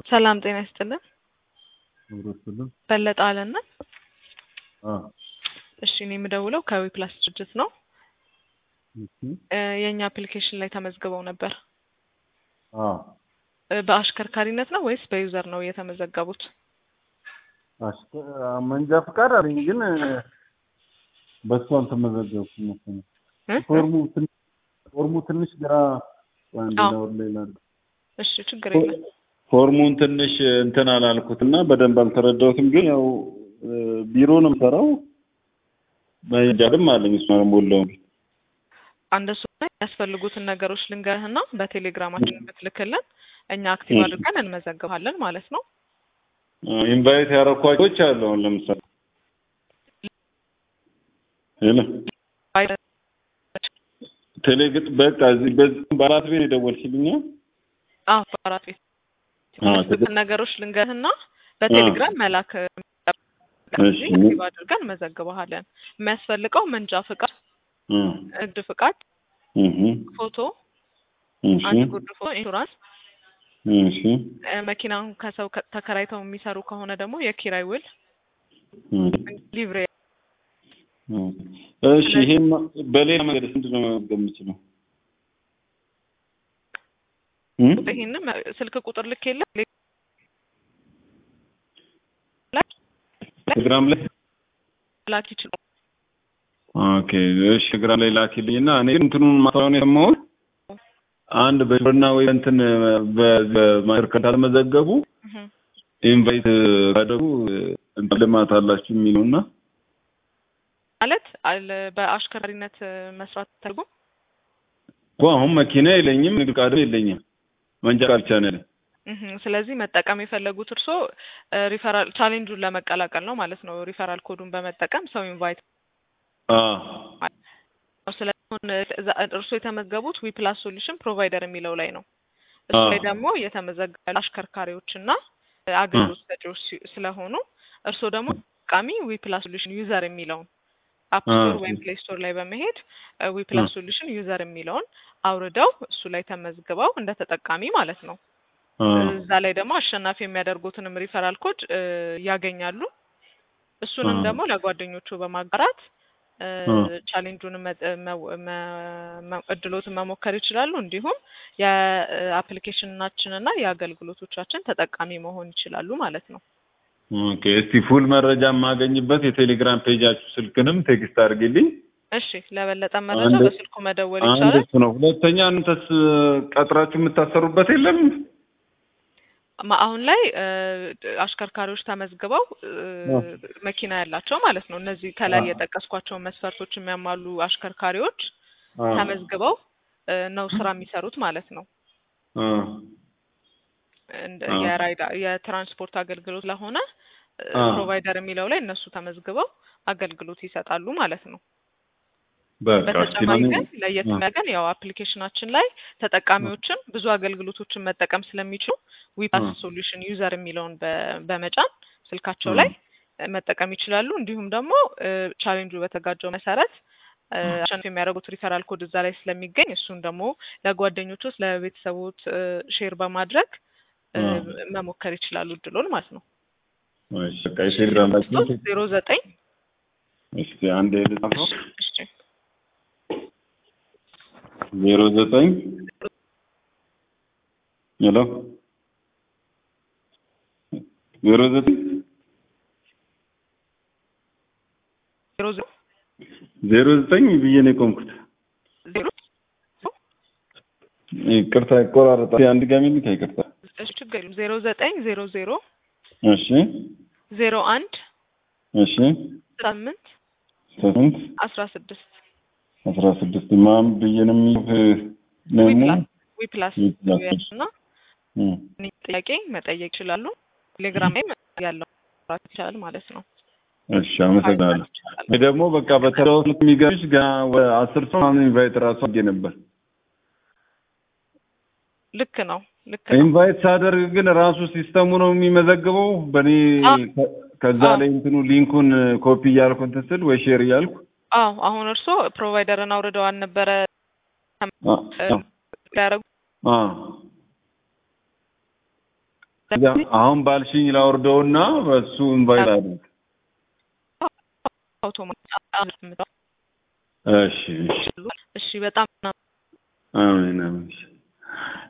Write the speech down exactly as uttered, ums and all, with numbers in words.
ሰላም ጤና ይስጥልን ወረሰለ በለጠ አለና አ እሺ እኔ የምደውለው ከዊፕላስ ድርጅት ነው እሺ የኛ አፕሊኬሽን ላይ ተመዝግበው ነበር አ በአሽከርካሪነት ነው ወይስ በዩዘር ነው የተመዘገቡት? አሽከ መንጃ ፍቃድ አለኝ ግን በሱ አልተመዘገብኩም መሰለኝ ፎርሙ ፎርሙ ትንሽ ግራ ወንደው ሌላ እሺ ችግር የለም ፎርሙን ትንሽ እንትን አላልኩትና በደንብ አልተረዳሁትም ግን ያው ቢሮ ነው የምሰራው በእጃድም አለኝ እሱ ነው ሞላው አንደሱ ያስፈልጉትን ነገሮች ልንገርህና በቴሌግራማችን ብትልክልን እኛ አክቲቭ አድርገን እንመዘግባለን ማለት ነው። ኢንቫይት ያረኳቾች አሉ ለምሳሌ ሄሎ ቴሌግጥ በቃ እዚህ በአራት ቤት ደወልሽልኛ? አዎ በአራት ቤት ያስፈልጉትን ነገሮች ልንገርህና በቴሌግራም መላክ እሺ አክቲቭ አድርገን እንመዘግባለን። የሚያስፈልገው መንጃ ፍቃድ እድ ፍቃድ እህ ፎቶ እሺ አንድ ጉድ ፎቶ ኢንሹራንስ እሺ መኪናው ከሰው ተከራይተው የሚሰሩ ከሆነ ደግሞ የኪራይ ውል ሊቭሬ እሺ ይሄን በሌላ መንገድ ምንድነው የምትችለው? ይሄንን ስልክ ቁጥር ልክ የለ ቴሌግራም ላይ ላኪ ይችላል። ኦኬ እሺ ቴሌግራም ላይ ላኪልኝና እኔ እንትኑን ማታውን የሰማው አንድ በብርና ወይ እንትን በማርከት አልመዘገቡ ኢንቫይት አደረጉ ልማት አላችሁ የሚሉና ማለት በአሽከርካሪነት መስራት ተርጉም አሁን መኪና የለኝም ንግድ ፍቃድ የለኝም መንጃ ፍቃድ ብቻ ነው እህ ስለዚህ መጠቀም የፈለጉት እርሶ ሪፈራል ቻሌንጁን ለመቀላቀል ነው ማለት ነው። ሪፈራል ኮዱን በመጠቀም ሰው ኢንቫይት አ ስለሆነ እርሶ የተመዘገቡት ዊፕላስ ሶሉሽን ፕሮቫይደር የሚለው ላይ ነው። እሱ ላይ ደግሞ የተመዘገቡ አሽከርካሪዎችና አገልግሎት ሰጪዎች ስለሆኑ እርሶ ደግሞ ተጠቃሚ ዊፕላስ ሶሉሽን ዩዘር የሚለውን አፕ ስቶር ወይም ፕሌይ ስቶር ላይ በመሄድ ዊፕላስ ሶሉሽን ዩዘር የሚለውን አውርደው እሱ ላይ ተመዝግበው እንደ ተጠቃሚ ማለት ነው። እዛ ላይ ደግሞ አሸናፊ የሚያደርጉትንም ሪፈራል ኮድ ያገኛሉ። እሱንም ደግሞ ለጓደኞቹ በማጋራት ቻሌንጁን እድሎትን መሞከር ይችላሉ። እንዲሁም የአፕሊኬሽናችንና የአገልግሎቶቻችን ተጠቃሚ መሆን ይችላሉ ማለት ነው። ኦኬ እስቲ ፉል መረጃ ማገኝበት የቴሌግራም ፔጃችሁ ስልክንም ቴክስት አድርግልኝ። እሺ ለበለጠ መረጃ በስልኩ መደወል ይቻላል። አንድ ነው። ሁለተኛ አንተስ ቀጥራችሁ የምታሰሩበት የለም? አሁን ላይ አሽከርካሪዎች ተመዝግበው መኪና ያላቸው ማለት ነው እነዚህ ከላይ የጠቀስኳቸው መስፈርቶች የሚያሟሉ አሽከርካሪዎች ተመዝግበው ነው ስራ የሚሰሩት ማለት ነው። እንደ የራይድ የትራንስፖርት አገልግሎት ለሆነ ፕሮቫይደር የሚለው ላይ እነሱ ተመዝግበው አገልግሎት ይሰጣሉ ማለት ነው። በተጨማሪ ግን ለየት የሚያደርገን ያው አፕሊኬሽናችን ላይ ተጠቃሚዎችን ብዙ አገልግሎቶችን መጠቀም ስለሚችሉ ዊፕላስ ሶሉሽን ዩዘር የሚለውን በመጫን ስልካቸው ላይ መጠቀም ይችላሉ። እንዲሁም ደግሞ ቻሌንጁ በተጋጀው መሰረት አሸናፊ የሚያደርጉት ሪፈራል ኮድ እዛ ላይ ስለሚገኝ እሱን ደግሞ ለጓደኞቹ ለቤተሰቦች ሼር በማድረግ መሞከር ይችላሉ እድሉን ማለት ነው። እሺ ከቴሌግራም ላይ ዜሮ ዘጠኝ እሺ አንዴ ልጻፈው እሺ ዜሮ ዘጠኝ ሄሎ ዜሮ ዘጠኝ ዜሮ ዘጠኝ ብዬ ነው የቆምኩት። ይቅርታ ይቆራረጣል። አንድ ጋሚ ልክ ይቅርታ። እሺ ችግር የለም። ዜሮ ዘጠኝ ዜሮ ዜሮ እሺ ዜሮ አንድ እሺ ስምንት ስምንት አስራ ስድስት አስራ ስድስት ማም ብዬንም ነው ዊፕላስ እና ጥያቄ መጠየቅ ይችላሉ። ቴሌግራም ላይ ያለው ይችላል ማለት ነው። እሺ አመሰግናለሁ። ደግሞ በቃ በተራው የሚገርምሽ ገና አስር ሰው ማን ኢንቫይት ራሱ አድርጌ ነበር። ልክ ነው ልክ ነው። ኢንቫይት ሳደርግ ግን ራሱ ሲስተሙ ነው የሚመዘግበው በኔ ከዛ ላይ እንትኑ ሊንኩን ኮፒ እያልኩ እንትን ስል ወይ ሼር እያልኩ አዎ አሁን እርሶ ፕሮቫይደርን አውርደው አልነበረ ያረጉ አ አሁን ባልሽኝ ላወርደውና በሱ ኢንቫይት አድርግ። አውቶማቲክ እሺ እሺ እሺ በጣም አሜን አሜን።